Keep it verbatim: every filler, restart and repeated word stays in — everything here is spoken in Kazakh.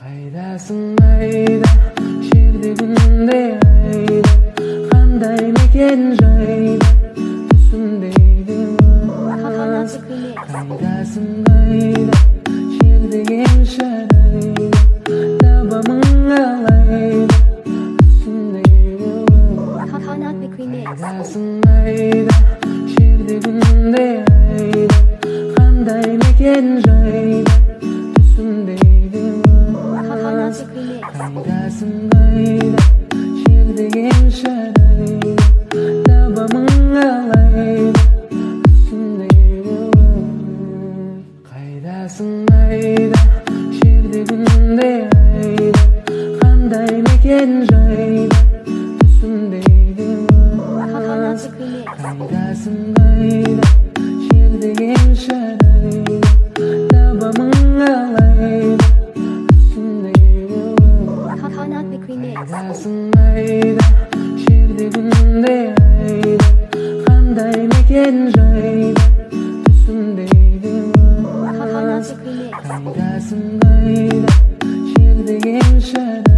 Қайдасың айда, жердегінде айда, қандай мекен жайда, түсімдейді қайдасың айда, жердеген шарайда, табамың алайда, түсімдейді қайдасың айда, жердегінде айда, қандай мекен жайда, түсімдейді қайдасың айда, жердеген шарайда, табамың алайда, түсімдейді қайдасың айда, жердегінде айда, қандай мекен жайда, түсімдейді қайдасың айда, жердеген шарайда, табамың алайда, қайдасың айда, жердегінде айда, қандай мекен жайда, түсімдейді қайдасың айда, жердеген шарайда.